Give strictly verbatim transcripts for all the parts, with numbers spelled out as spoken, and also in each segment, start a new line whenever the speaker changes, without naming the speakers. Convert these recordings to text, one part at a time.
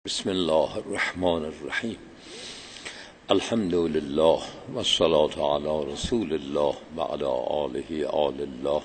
بسم الله الرحمن الرحیم. الحمد لله و الصلاة علی رسول الله و علی آله آل الله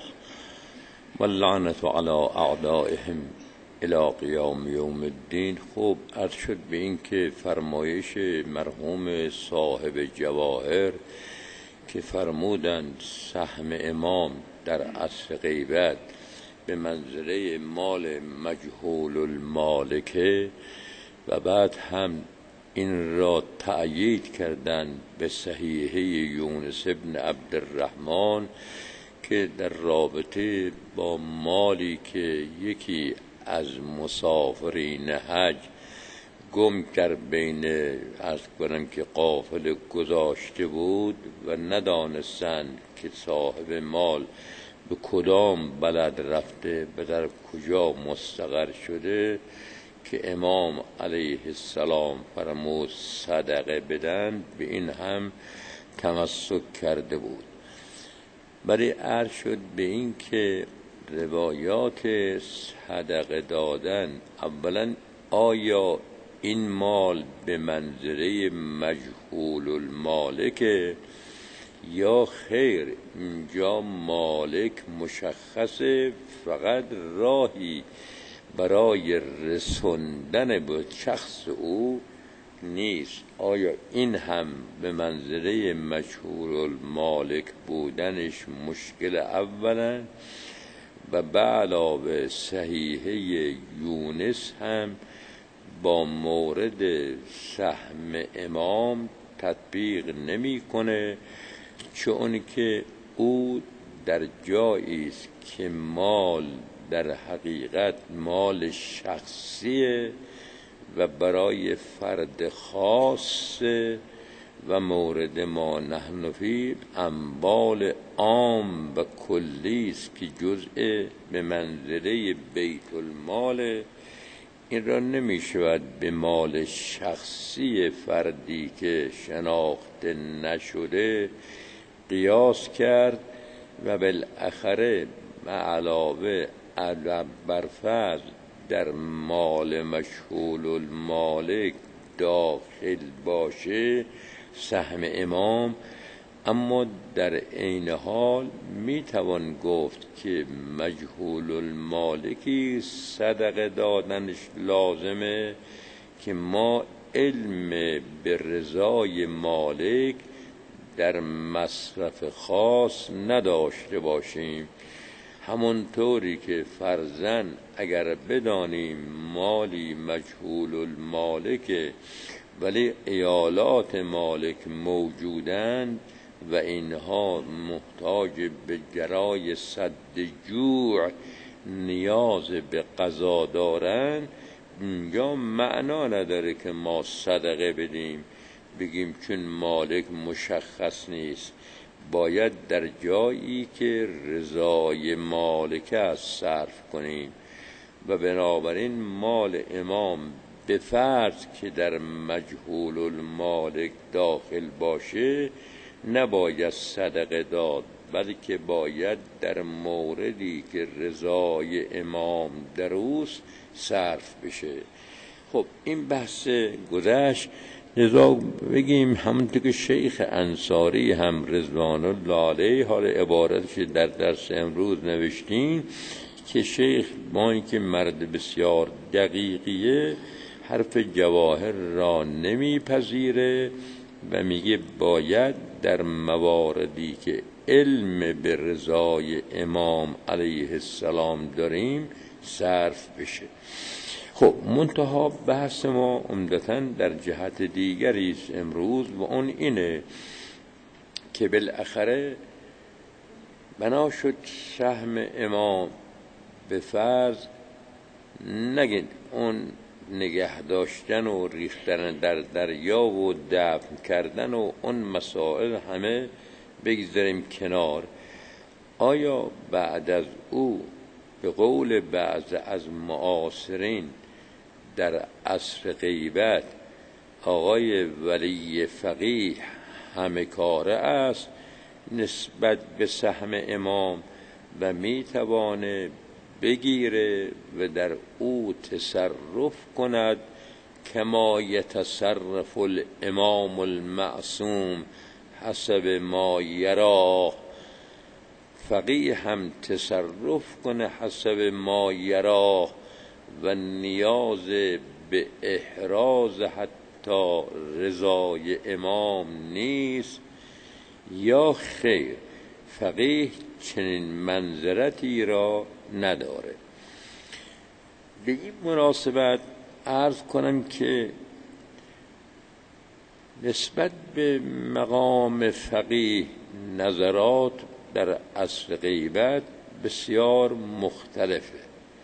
و اللعنة علی اعدائهم الی قیام یوم الدین. خوب عرض شد به این که فرمایش مرحوم صاحب جواهر که فرمودند سهم امام در عصر غیبت به منزله مال مجهول المالکه و بعد هم این را تأیید کردند به صحیحه یونس ابن عبدالرحمن که در رابطه با مالی که یکی از مسافرین حج گم کرد بین از کنم که قافله گذاشته بود و ندانستند که صاحب مال به کدام بلد رفته و در کجا مستقر شده، که امام علیه السلام فرمود صدقه بدن، به این هم تمسک کرده بود. ولی عرض شد به این که روایات صدقه دادن، اولا آیا این مال به منزله مجهول المالکه یا خیر اینجا مالک مشخصه، فقط راهی برای رسوندن به شخص او نیست؟ آیا این هم به منزله مجهول المالک بودنش مشکل اولا و به علاوه صحیحه یونس هم با مورد سهم امام تطبیق نمی کنه، چون که او در جایی است که مال در حقیقت مال شخصیه و برای فرد خاص و مورد ما نحن فی اموال عام و کلی است که جزء به منزله بیت المال. این را نمی شود به مال شخصی فردی که شناخته نشده قیاس کرد و بالاخره علاوه بر فرض در مال مجهول المالک داخل باشه سهم امام، اما در عین حال می توان گفت که مجهول المالکی صدقه دادنش لازمه که ما علم به رضای مالک در مصرف خاص نداشته باشیم. همونطوری که فرضاً اگر بدانیم مالی مجهول المالک ولی ایالات مالک موجودند و اینها محتاج به جرای سد جوع نیاز به غذا دارند، اینجا معنا نداره که ما صدقه بدیم، بگیم چون مالک مشخص نیست. باید در جایی که رضای مالک است صرف کنیم و بنابراین مال امام به فرض که در مجهول المالک داخل باشه نباید صدقه داد، بلکه باید در موردی که رضای امام در اوست صرف بشه. خب این بحث گذشت، لذا بگیم همونطور که شیخ انصاری هم رضوان الله علیه حال عبارتش در درس امروز نوشتیم که شیخ با اینکه مرد بسیار دقیقیه حرف جواهر را نمیپذیره و میگه باید در مواردی که علم به رضای امام علیه السلام داریم صرف بشه. خب منتها بحث ما عمدتاً در جهت دیگری است امروز و اون اینه که بالاخره بنا شد سهم امام به فرض نگید اون نگه داشتن و ریختن در دریا و دفن کردن و اون مسائل همه بگذاریم کنار. آیا بعد از او به قول بعض از معاصرین در عصر غیبت آقای ولی فقیه همه کاره است نسبت به سهم امام و میتوانه بگیره و در او تصرف کند کما یتصرف الامام المعصوم حسب ما یرا. فقیه هم تصرف کنه حسب ما یرا و نیاز به احراز حتی رضای امام نیست، یا خیر فقیه چنین منظرتی را نداره. به این مناسبت عرض کنم که نسبت به مقام فقیه نظرات در عصر غیبت بسیار مختلفه.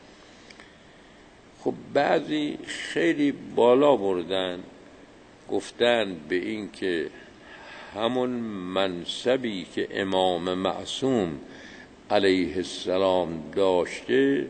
خب بعضی خیلی بالا بردن، گفتن به این که همون منصبی که امام معصوم علیه السلام داشته،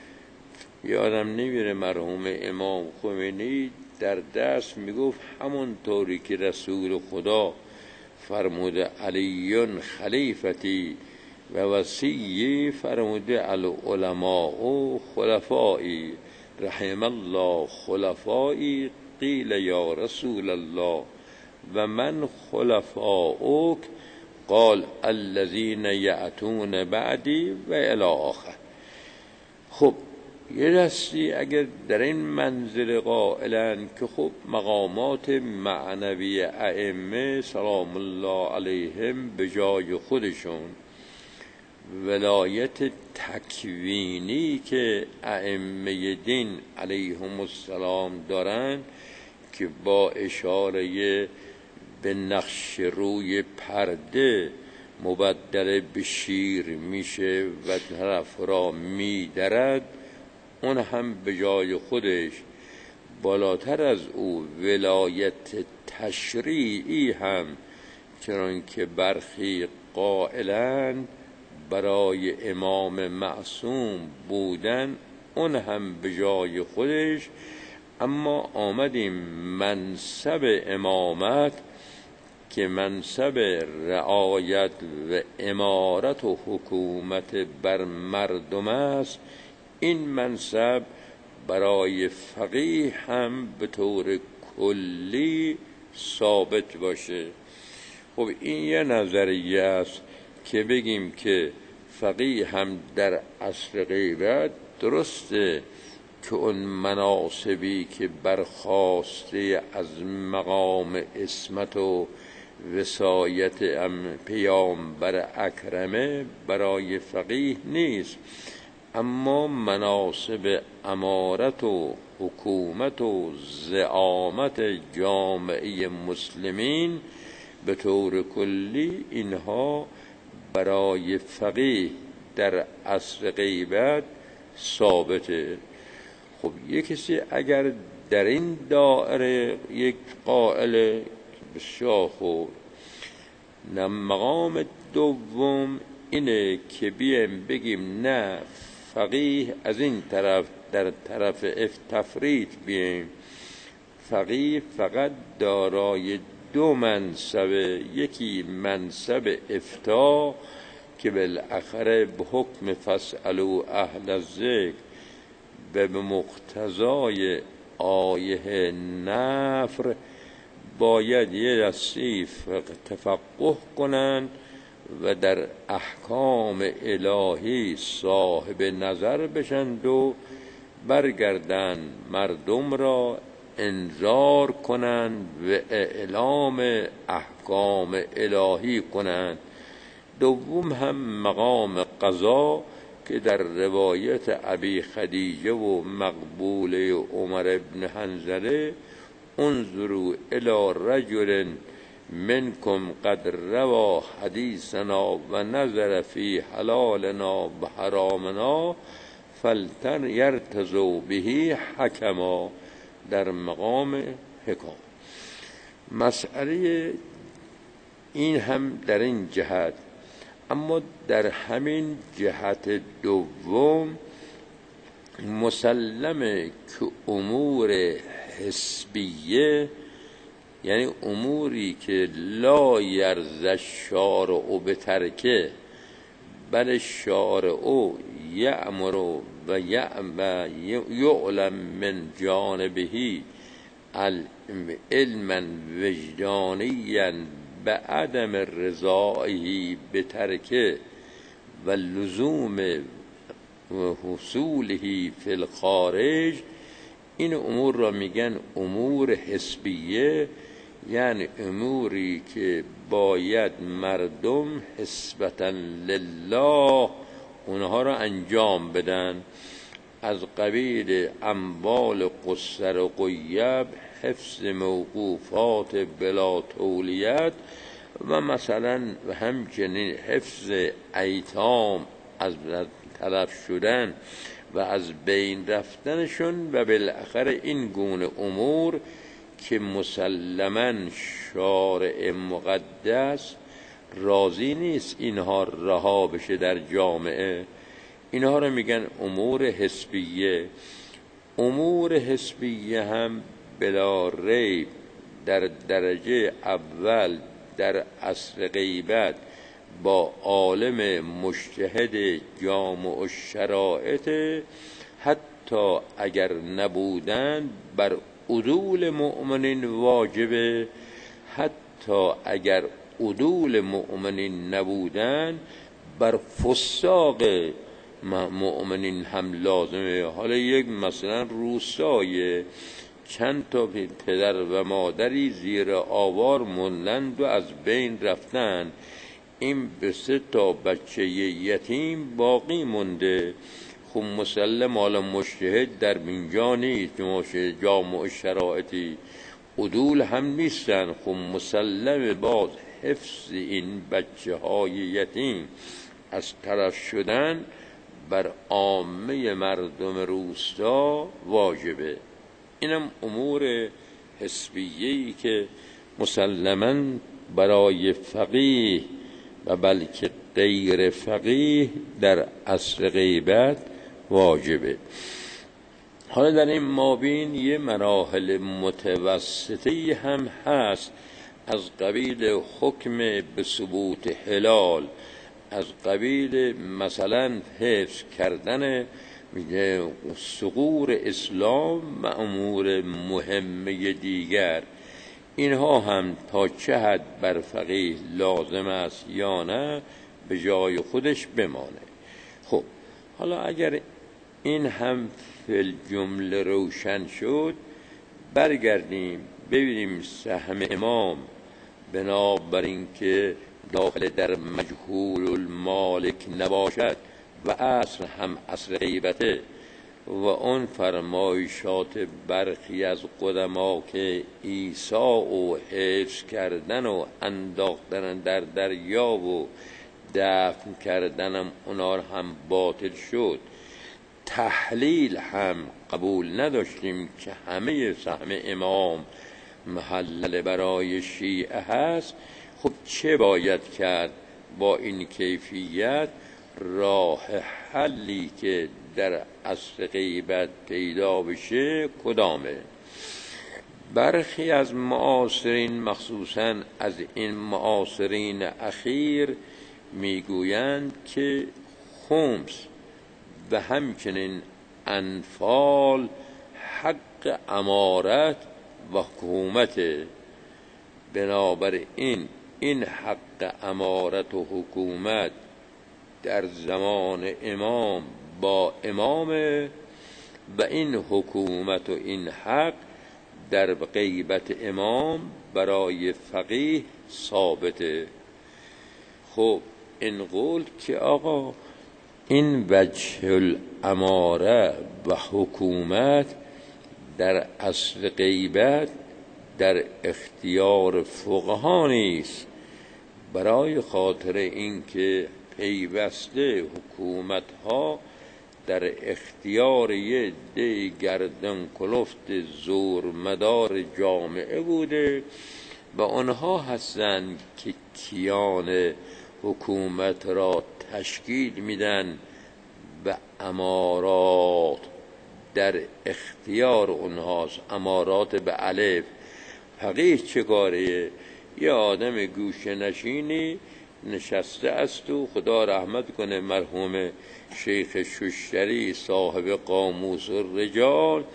یادم نمیره مرحوم امام خمینی در درس میگفت همون طوری که رسول خدا فرموده علیون خلیفتی و وصی، فرموده العلماء و خلفایی رحم الله خلفایی. قیل یا رسول الله و من خلفاؤک؟ قال الذین یأتون بعدی و الی آخر. خب یه دستی اگر در این منزل قائلن که خب مقامات معنوی ائمه سلام الله علیهم به جای خودشون، ولایت تکوینی که ائمه دین علیهم السلام دارن که با اشاره به نقش روی پرده مبدل به شیر میشه و طرف را میدرد، اون هم به جای خودش بالاتر از او ولایت تشریعی هم، چون که برخی قائلند برای امام معصوم بودن، اون هم به جای خودش. اما آمدیم منصب امامت که منصب رعایت و امارت و حکومت بر مردم است، این منصب برای فقیه هم به طور کلی ثابت باشه. خب این یه نظریه است که بگیم که فقیه هم در عصر غیبت درسته که اون مناصبی که برخواسته از مقام عصمت و وصایت ام پیامبر اکرمه برای فقیه نیست، اما مناصب امارت و حکومت و زعامت جامعه مسلمین به طور کلی اینها برای فقیه در عصر غیبت ثابته. خب یک کسی اگر در این دائره یک قائل بسیار خوب، مقام دوم اینه که بیم بگیم نه، فقیه از این طرف در طرف تفرید بیم، فقیه فقط دارای دو منصب، یکی منصب افتاء که بالاخره به حکم فاسألوا اهل الذکر و به مقتضای آیه نفر باید یه دستی تفقه کنند و در احکام الهی صاحب نظر بشند و برگردن مردم را انذار کنند و اعلام احکام الهی کنند. دوم هم مقام قضا که در روایت ابی خدیجه و مقبوله عمر ابن حنظله انظروا الی رجل منکم قد روا حدیثنا و نظر فی حلالنا و حرامنا فلتن یرتضوا به حکما، در مقام حکام. مسئله این هم در این جهت. اما در همین جهت دوم مسلمه که امور حسبیه، یعنی اموری که لا یرضی الشارع بترکه بل الشارع یأمر و یعلم من جانبه علما وجدانیا به عدم رضایی به ترکه و لزوم حصوله فی الخارج، این امور را میگن امور حسبیه، یعنی اموری که باید مردم حسبتا لله اونها را انجام بدن، از قبیل اموال قصر و قیب، حفظ موقوفات بلا تولیت و مثلا همچنین حفظ ایتام از تلف شدن و از بین رفتنشون و بالاخره این گونه امور که مسلماً شارع مقدس راضی نیست اینها رها بشه در جامعه، اینها رو میگن امور حسبیه. امور حسبیه هم بلا ریب در درجه اول در عصر غیبت با عالم مجتهد جامع الشرائط، حتی اگر نبودن بر عدول مؤمنین واجبه، حتی اگر عدول مؤمنین نبودن بر فساق مؤمنین هم لازمه. حالا یک مثلا روستای چند تا پدر و مادری زیر آوار موندند و از بین رفتن، این به سه تا بچه یتیم باقی مونده. خب مسلم حالا مجتهد در اینجا نیست، جامع شرایطی عدول هم نیستن، خب مسلم باز حفظ این بچه های یتیم از طرف شدن بر عامه مردم روستا واجبه. اینم امور حسبیه‌ای که مسلماً برای فقیه و بلکه غیر فقیه در عصر غیبت واجبه. حالا در این مابین یه مراحل متوسطی هم هست، از قبیل حکم به ثبوت حلال، از قبیل مثلا حفظ کردن ثغور اسلام و امور مهمه دیگر، اینها هم تا چه حد بر فقیه لازم است یا نه به جای خودش بمانه. خب حالا اگر این هم فی الجمله روشن شد، برگردیم ببینیم سهم امام بنابراین که داخل در مجهول المالک نباشد و اصل هم اصل غیبته و اون فرمایشات برخی از قدما که عیسی و حفظ کردن و انداختن در دریا و دفن کردنم اونا هم باطل شد. تحلیل هم قبول نداشتیم که همه سهم امام محلل برای شیعه هست. خب چه باید کرد با این کیفیت؟ راه حلی که در عصر غیبت پیدا بشه کدامه؟ برخی از معاصرین مخصوصاً از این معاصرین اخیر میگویند که خمس و همچنین انفال حق امارت و حکومت، بنابراین این حق امارت و حکومت در زمان امام با امامه و این حکومت و این حق در غیبت امام برای فقیه ثابته. خب این قول که آقا این وجه الاماره و حکومت در اصل غیبت در اختیار فقها نیست، برای خاطر اینکه پیوسته حکومت ها در اختیار یه ده گردن کلفت زور مدار جامعه بوده و آنها هستند که کیان حکومت را تشکیل میدن و امارات در اختیار اونهاست. امارات به الف. فقیه چه کاره؟ یه آدم گوشه نشینی نشسته است و خدا رحمت کنه مرحوم شیخ شوشتری صاحب قاموس الرجال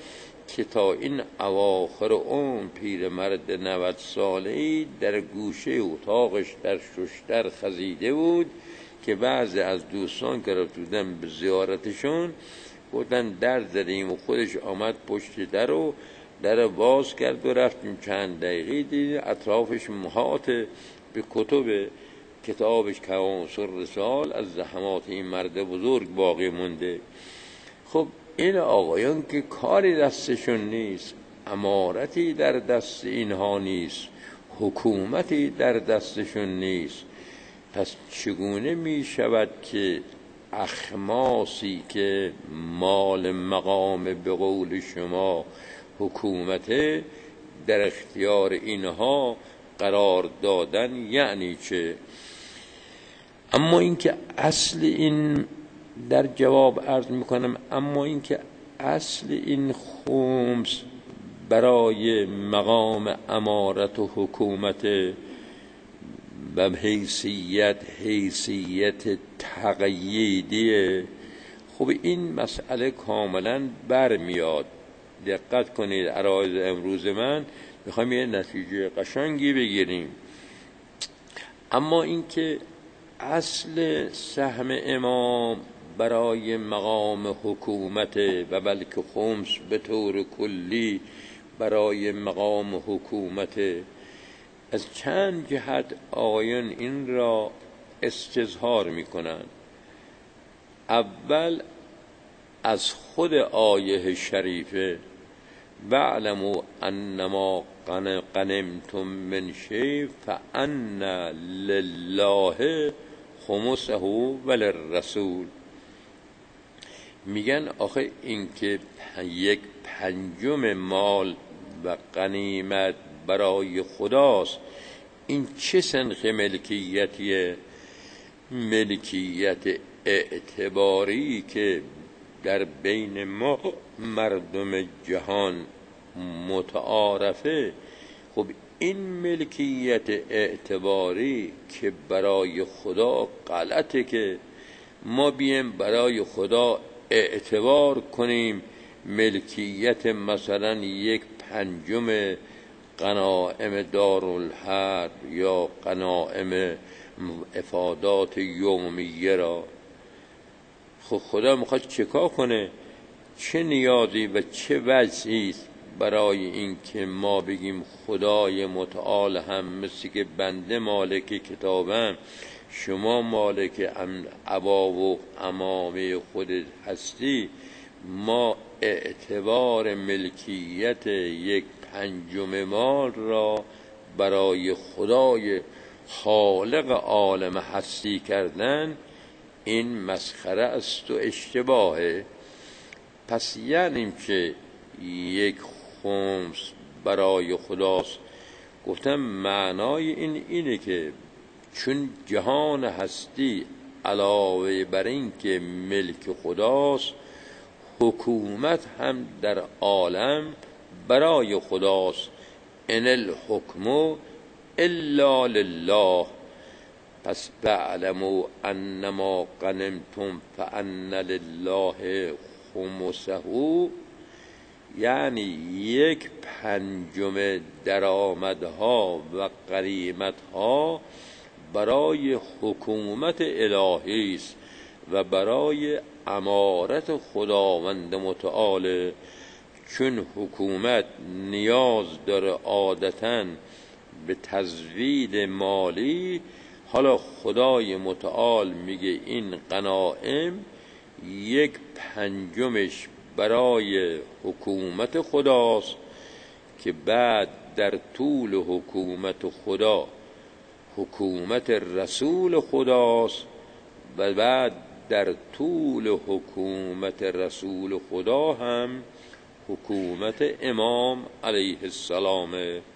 که تا این اواخر عمر پیرمرد نود ساله‌ای در گوشه اتاقش در ششتر خزیده بود که بعضی از دوستان که رفته بودن به زیارتشون گفتن در زدیم و خودش آمد پشت در و در باز کرد و رفتیم چند دقیقه دید اطرافش محاط به کتب کتابش کیانسر رسال از زحمات این مرد بزرگ باقی مونده. خب این آقایان که کاری دستشون نیست، امارتی در دست اینها نیست، حکومتی در دستشون نیست، پس چگونه می شود که اخماسی که مال مقام به قول شما حکومت در اختیار اینها قرار دادن یعنی چه؟ اما اینکه اصل این در جواب عرض میکنم اما اینکه اصل این خمس برای مقام امارت و حکومت به حیثیت حیثیت تقییدیه، خب این مسئله کاملا برمیاد. دقت کنید، عرایض امروز من میخوایم یه نتیجه قشنگی بگیریم. اما اینکه اصل سهم امام برای مقام حکومت و بلکه خمس به طور کلی برای مقام حکومت، از چند جهت آقایان این را استظهار میکنند. اول از خود آیه شریفه وَاعْلَمُوا أَنَّمَا غَنِمْتُم مِّن شَيْءٍ فَأَنَّ لِلَّهِ خُمُسَهُ وَلِلرَّسُولِ. میگن آخه این که یک پنجم مال و غنیمت برای خداست، این چه سنخ ملکیتیه؟ ملکیت اعتباری که در بین ما مردم جهان متعارفه. خب این ملکیت اعتباری که برای خدا غلطه که ما بیم برای خدا اعتبار کنیم ملکیت مثلا یک پنجم غنائم دارالحرب یا غنائم افادات یومیه را. خب خدا میخواد چیکار کنه؟ چه نیازی و چه وجهی برای این که ما بگیم خدای متعال هم مثل که بنده مالک کتابم، شما مالک عبا و امامه خودت هستی، ما اعتبار ملکیت یک پنجم مال را برای خدای خالق عالم هستی کردن، این مسخره است و اشتباهه. پس یعنی که یک خمس برای خداست. گفتم معنای این اینه که چون جهان هستی علاوه بر این که ملک خداست، حکومت هم در عالم برای خداست. ان الحکم الا لله. پس فاعلموا انما غنمتم فان لله خمسه، یعنی یک پنجم درآمدها و غنیمتها برای حکومت الهی است و برای امارت خداوند متعال. چون حکومت نیاز داره عادتاً به تزوید مالی، حالا خدای متعال میگه این غنائم یک پنجمش برای حکومت خداست که بعد در طول حکومت خدا حکومت رسول خداست و بعد در طول حکومت رسول خدا هم حکومت امام علیه السلام.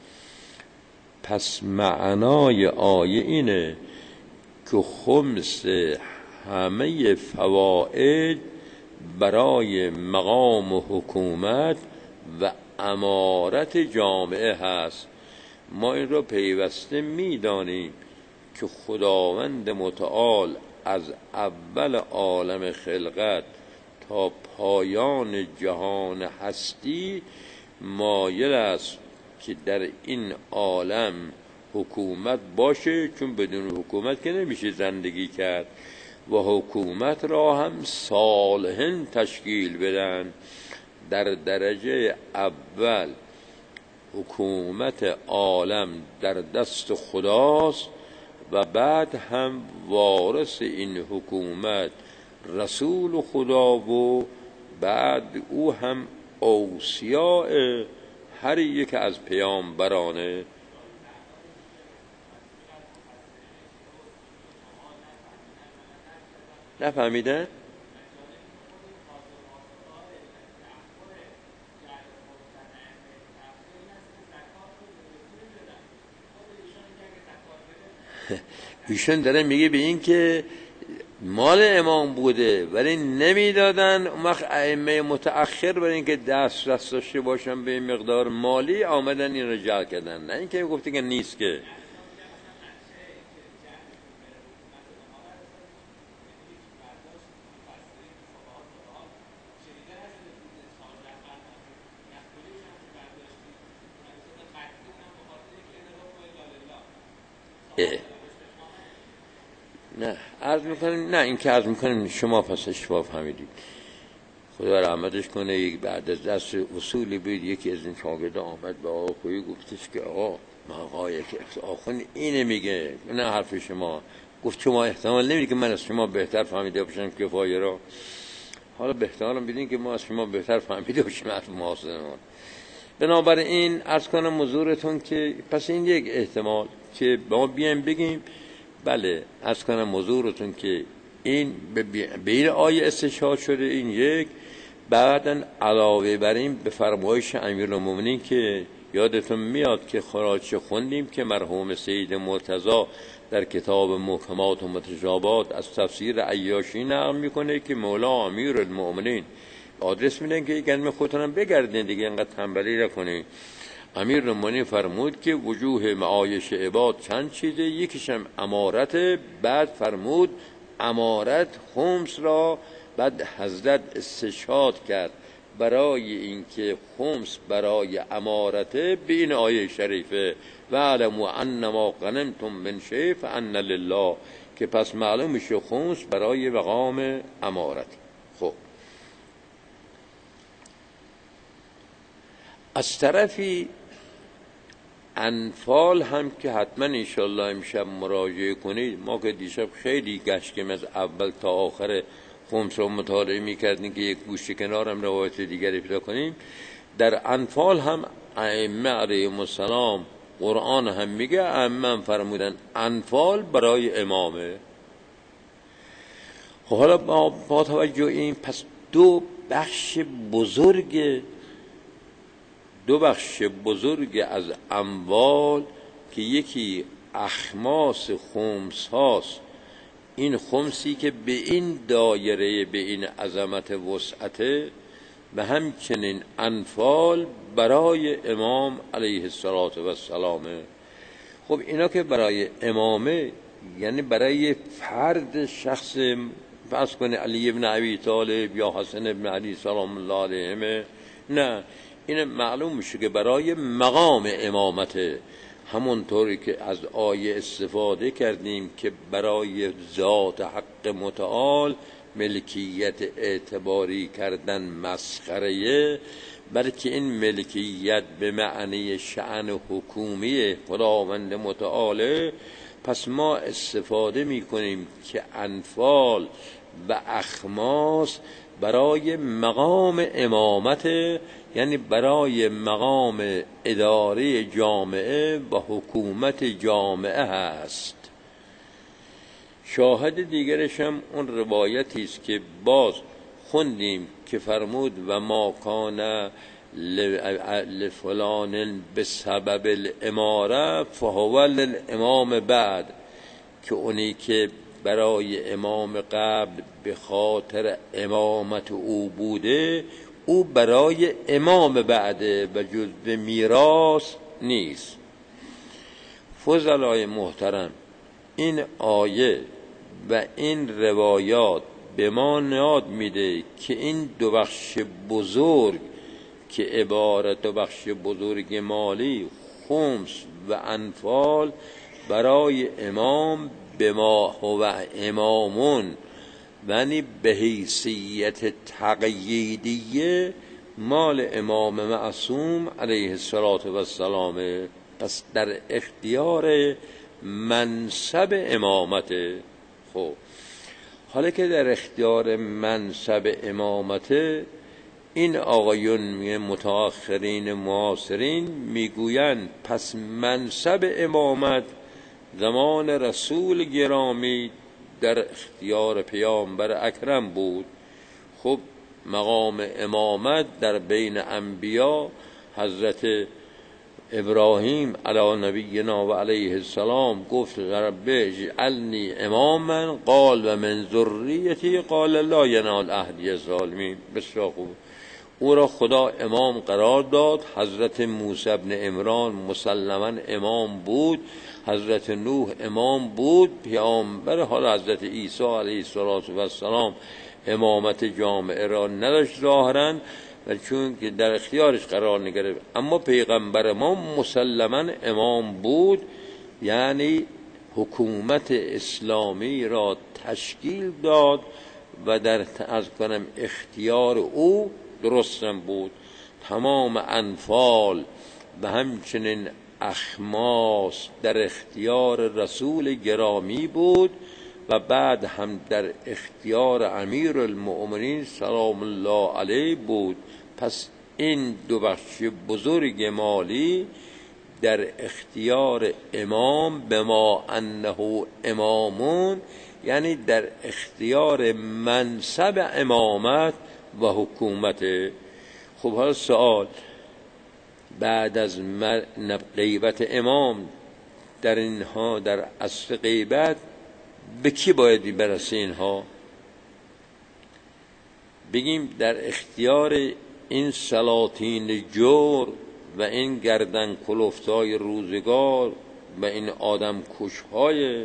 پس معنای آیه اینه که خمس همه فواید برای مقام حکومت و امارت جامعه هست. ما این را پیوسته میدانیم که خداوند متعال از اول عالم خلقت تا پایان جهان هستی مایل است که در این عالم حکومت باشه، چون بدون حکومت که نمیشه زندگی کرد، و حکومت را هم صالحین تشکیل بدن. در درجه اول حکومت عالم در دست خداست و بعد هم وارث این حکومت رسول خدا و بعد او هم اوصیاء هر یک از پیامبرانه. نفهمیدن؟ ایشون داره میگه به این که مال امام بوده ولی نمیدادن، اون وقت ائمه متأخر برای اینکه دسترس داشته باشن به مقدار مالی آمدن این رو جعل کردن، نه اینکه گفته که نیست. که نه عرض میکنیم، نه این که عرض میکنیم شما پس اشتباه فهمیدید، خدا رحمتش کنه. یک بعد از دست اصولی بود، یکی از این شاگردا آمد به آقا خویی گفتش که آقا ما آقای که آخوند اینه میگه، نه حرف شما. گفت شما احتمال نمیدید که من از شما بهتر فهمیده باشم کفایه را، حالا بهترم بدین که ما از شما بهتر فهمیده باشیم حرف محاسنمون. بنابراین عرض کنم حضورتون که پس این یک احتمال که ما بیایم بگیم بله، عرض کنم حضورتون که این به این آیه استشهاد شده، این یک. بعدن علاوه بر این به فرمایش امیرالمومنین که یادتون میاد که خراج خوندیم که مرحوم سید مرتضی در کتاب محکمات و متشابهات از تفسیر عیاشی نقل میکنه که مولا امیرالمومنین آدرس میدن که گرم خودتونم بگردین دیگه، اینقدر تنبلی نکنین. امیرالمومنین فرمود که وجوه معایش عباد چند چیزه، یکیشم امارت. بعد فرمود امارت خمس را بعد حضرت استشهاد کرد برای اینکه خمس برای امارته به این آیه شریفه و علموا انما غنمتم من شیء فان لله، که پس معلوم میشه خمس برای مقام امارت. خب از طرفی انفال هم که حتما انشالله امشب مراجعه کنید، ما که دیشب خیلی گشتیم از اول تا آخر خمس رو مطالعه میکردیم که یک گوشه کنار هم روایت دیگری پیدا کنیم. در انفال هم ائمه علیهم السلام قرآن هم میگه، ائمه هم فرمودن انفال برای امامه. خب حالا با, با توجه این پس دو بخش بزرگ دو بخش بزرگ از اموال که یکی اخماس خمس هاست، این خمسی که به این دایره به این عظمت وسعته، و همچنین انفال برای امام علیه السلام. خب اینا که برای امامه یعنی برای فرد شخص، فرض کنه علی ابن ابی طالب یا حسن ابن علی سلام الله علیهم، نه، این معلوم میشه که برای مقام امامته، همونطوری که از آیه استفاده کردیم که برای ذات حق متعال ملکیت اعتباری کردن مسخره، بلکه این ملکیت به معنی شأن حکومی خداوند متعاله. پس ما استفاده میکنیم که انفال و اخماس برای مقام امامت، یعنی برای مقام اداره جامعه و حکومت جامعه هست. شاهد دیگرش هم اون روایتی است که باز خوندیم که فرمود و ما کان لفلان بسبب الاماره فهو للامام بعد، که اونی که برای امام قبل به خاطر امامت او بوده، او برای امام بعده و جزء میراث نیست. فضلای محترم، این آیه و این روایات به ما یاد میده که این دو بخش بزرگ که عبارت دو بخش بزرگ مالی خمس و انفال برای امام به ما هو امامون یعنی به حیثیت تقییدیه مال امام معصوم علیه السلام. پس در اختیار منصب امامته. خب حالا که در اختیار منصب امامته، این آقایون متأخرین معاصرین میگویند پس منصب امامت زمان رسول گرامی در اختیار پیامبر اکرم بود. خب مقام امامت در بین انبیا حضرت ابراهیم علی نبینا و علیه السلام گفت رب اجعلنی اماما قال و من ذریتی قال لا ینال عهدی الظالمین. بسیار خوب، او را خدا امام قرار داد. حضرت موسی ابن عمران مسلما امام بود، حضرت نوح امام بود، پیامبر حال حضرت عیسی علیه السلام امامت جامعه را نداشت ظاهرا، و چون که در اختیارش قرار نگرفت، اما پیغمبر ما مسلما امام بود، یعنی حکومت اسلامی را تشکیل داد و در از کنم اختیار او درستم بود. تمام انفال و همچنین اخماس در اختیار رسول گرامی بود و بعد هم در اختیار امیر المؤمنین سلام الله علیه بود. پس این دو بخش بزرگ مالی در اختیار امام به ما انه امامون، یعنی در اختیار منصب امامت و حکومت. خب حالا سوال، بعد از غیبت امام در اینها در عصر غیبت به کی باید برسه؟ اینها بگیم در اختیار این سلاطین جور و این گردن کلفتای روزگار و این آدم کشهای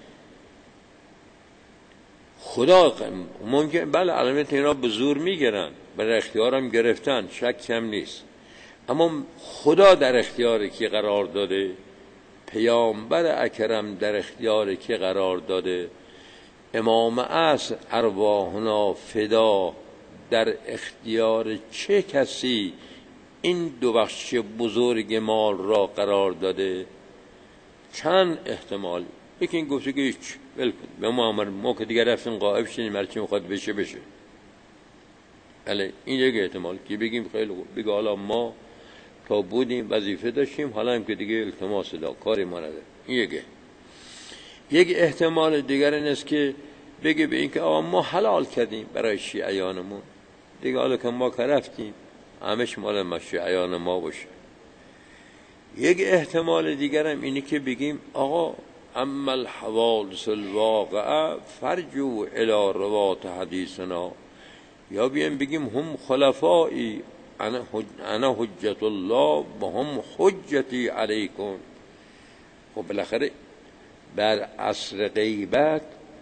خدا. ممکن بله علامت اینا به زور میگیرن، برای اختیارم گرفتن، شک هم نیست، اما خدا در اختیار کی قرار داده؟ پیامبر اکرم در اختیار کی قرار داده؟ امام عصر ارواحنا فدا در اختیار چه کسی این دو بخش بزرگ مال را قرار داده؟ چند احتمال. یکی این گفته که هیچ به ما امر ما که دیگر رفتیم غائب شدیم، هرچی میخواد بشه بشه. بله این یک احتمال که بگیم خیلی خوب، بگه حالا ما تا بودیم وظیفه داشتیم، حالا هم که دیگه التماس دا کاری ما نداره. این یکه. یک احتمال دیگر این است که بگه به این که آقا ما حلال کردیم برای شیعیانمون دیگه، حالا که ما که رفتیم همش مال ما شیعیان ما باشه. یک احتمال دیگر هم اینی که بگیم آقا اما الحوادث الواقعه فرجو الی روات حدیثنا، یا بیایم بگیم هم خلفایی انا حجت الله و هم حجتی علیکم. خب بالاخره بر عصر غیبت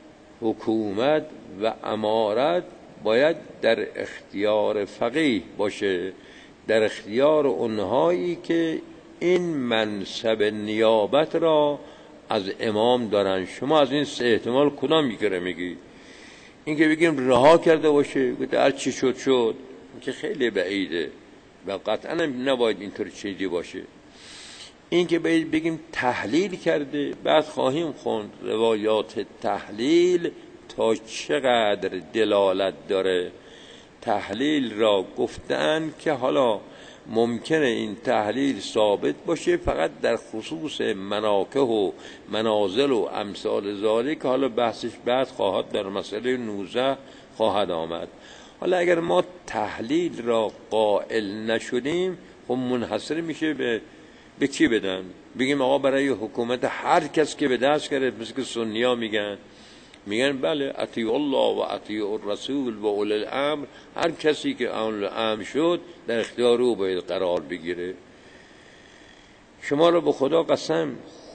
حکومت و امارت باید در اختیار فقیه باشه، در اختیار اونهایی که این منصب نیابت را از امام دارن. شما از این سه احتمال کدام میگیره میگی؟ این که بگیم رها کرده باشه که هر چی شد شد، که خیلی بعیده و قطعا نباید اینطور چیزی باشه. این که باید بگیم تحلیل کرده، بعد خواهیم خوند روایات تحلیل تا چقدر دلالت داره. تحلیل را گفتن که حالا ممکنه این تحلیل ثابت باشه فقط در خصوص مناکه و منازل و امثال ذالک، که حالا بحثش بعد خواهد در مسئله نوزده خواهد آمد. حالا اگر ما تحلیل را قائل نشدیم، خب منحصر میشه به به کی بدن؟ بگیم آقا برای حکومت هر کس که به دست کرد، مثل که سنی ها میگن میگن بله اطیع الله و اطیع الرسول و اولی الامر، هر کسی که اول امر شد در اختیار او باید قرار بگیره. شما رو به خدا قسم،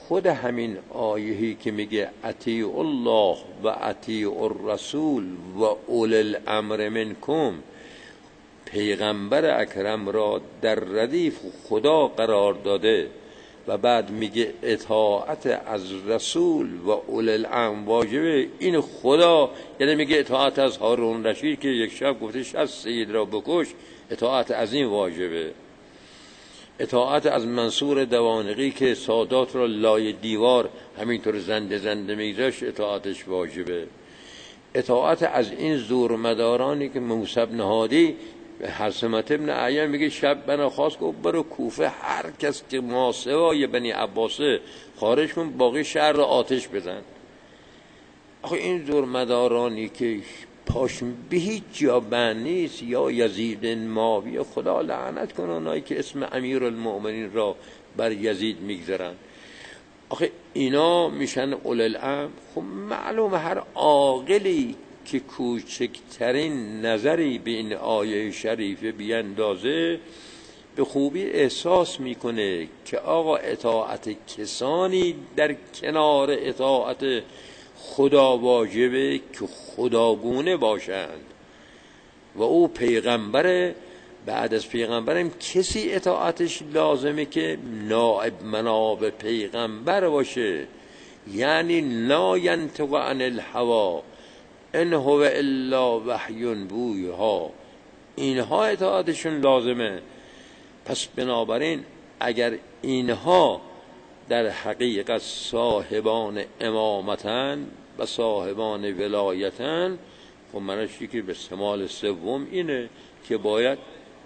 خود همین آیهی که میگه اطیعوا الله و اطیعوا الرسول و اولی الامر منکم، پیغمبر اکرم را در ردیف خدا قرار داده و بعد میگه اطاعت از رسول و اولی الامر واجبه. این خدا یعنی میگه اطاعت از هارون رشید که یک شب گفته شصت سید را بکش، اطاعت از این واجبه. اطاعت از منصور دوانقی که سادات را لای دیوار همینطور زنده زنده میگذاشت، اطاعتش واجبه. اطاعت از این زورمدارانی که موسی بن هادی حسمت ابن اعین میگه شب بنا خواست گفت برو کوفه، هر کس که ما سوای بنی عباسه خارج کن، باقی شهر را آتش بزن. آخه این زورمدارانی که پاش به هیچ جا بند نیست، یا یزید معاویه، خدا لعنت کنه اونایی که اسم امیرالمؤمنین را بر یزید میگذارن. آخه اینا میشن اولی الامر. خب معلومه هر عاقلی که کوچکترین نظری به این آیه شریفه بیندازه به خوبی احساس میکنه که آقا اطاعت کسانی در کنار اطاعت خدا واجبه که خداگونه باشند و او پیغمبره. بعد از پیغمبرم کسی اطاعتش لازمه که نائب مناب پیغمبر باشه، یعنی لا ینطق عن الهوا ان هو الا وحی بویها، اینها اطاعتشون لازمه. پس بنابراین اگر اینها در حقیقت صاحبان امامتن و صاحبان ولایتن، خب منشی که به شمال سوم اینه که باید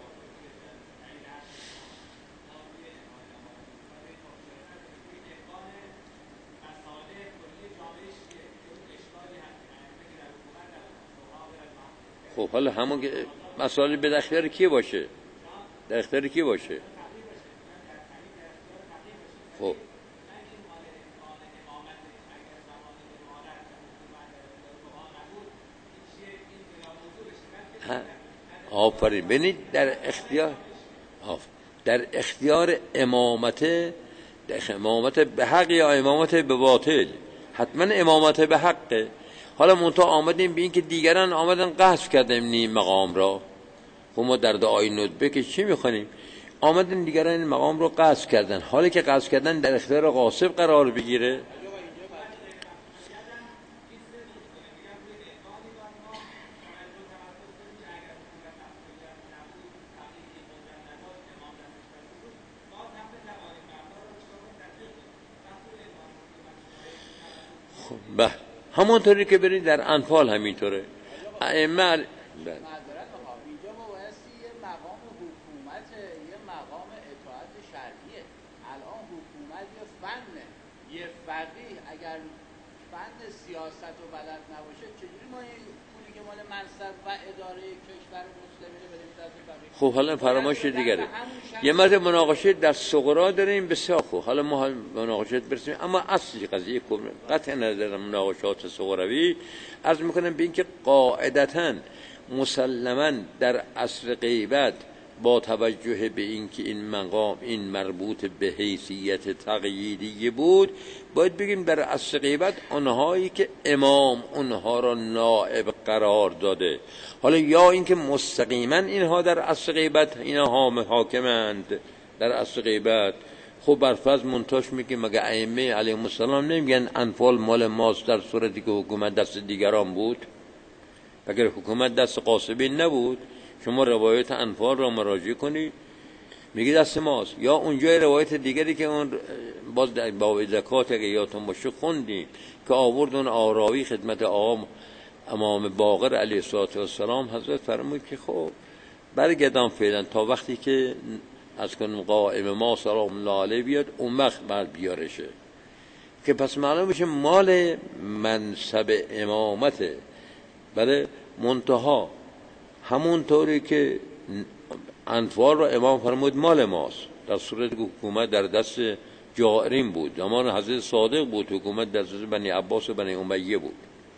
خب حالا همون که مسائل به اختیار کی باشه، در اختیار کی باشه. خب آفرین. ببینید در اختیار در اختیار امامت، در امامت به حق یا امامت به باطل، حتما امامت به حقه. حالا منتها آمدیم به این که دیگران آمدن قصد کردن این مقام را. خب ما در دعای ندبه که چی میخونیم؟ آمدن دیگران این مقام را قصد کردن، حالی که قصد کردن در اختیار غاصب قرار بگیره. به همونطوری که برید در انفال همینطوره. ائمه اینجا
ما بایستی یه مقام حکومت، یه مقام اطاعت شرعیه. الان حکومت یه فنه، یه فقیه اگر فن سیاست و بلد نباشه چجوری ما یه پولی که مال منصب و اداره کشور مسلمینه بدیم دست فقیه؟
خب حالا فراموش دیگره. یه مرد مناقشه در صغرا داریم بسیار خوب، حالا ما مناقشه برسیم، اما اصلی قضیه قطع نظر مناقشات صغروی عرض میکنم به این که قاعدتاً مسلماً در عصر غیبت با توجه به این که این مقام این مربوط به حیثیت تقییدی بود، باید بگیم در عصر غیبت آنهایی که امام اونها را نائب قرار داده، حالا یا اینکه مستقیما اینها در عصر غیبت اینها حاکمند در عصر غیبت. خب برفرض منتاش میگه مگه ائمه علیهم السلام نمیگن انفال مال ماست در صورتی که حکومت دست دیگران بود؟ اگر حکومت دست غاصبین نبود، شما روایت انفال را مراجعه کنید میگه دست ماست. یا اونجا روایت دیگری که اون باز در باب زکات اگه یادتون باشه خوندیم که آورد اون آراوی خدمت آقا امام باقر علیه السلام، حضرت فرمود که خب برگردم فعلا تا وقتی که از کنم قائم ما سلام الله علیه بیاد اون وقت بعد بیارشه، که پس معلوم بشه مال منصب امامته. بله منتها همون طوری که انفال را امام فرمود مال ماست، در صورت که حکومت در دست جائرین بود، زمان حضرت صادق بود، حکومت در دست بنی عباس و بنی امیه بود.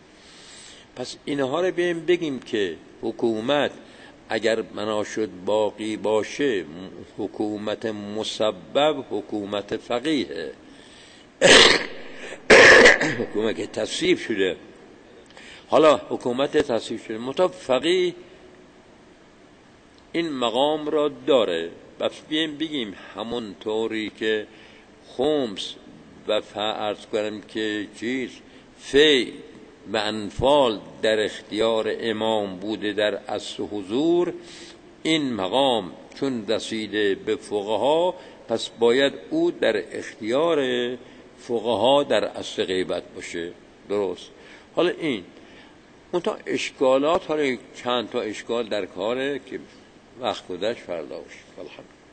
پس اینها رو بیاییم بگیم که حکومت اگر بنا شد باقی باشه، حکومت مسبب حکومت فقیه، حکومت که تصویب شده، حالا حکومت تصویب شده متا فقیه این مقام را داره. بس بیایم بگیم همون طوری که خمس و فرض کنم که چیز فی و انفال در اختیار امام بوده در اصل حضور، این مقام چون رسیده به فقها پس باید او در اختیار فقها در اصل غیبت باشه. درست. حالا این اون تا اشکالات، حالا چند تا اشکال در کاره که وقت گذشت فردا باشه. الحمدلله.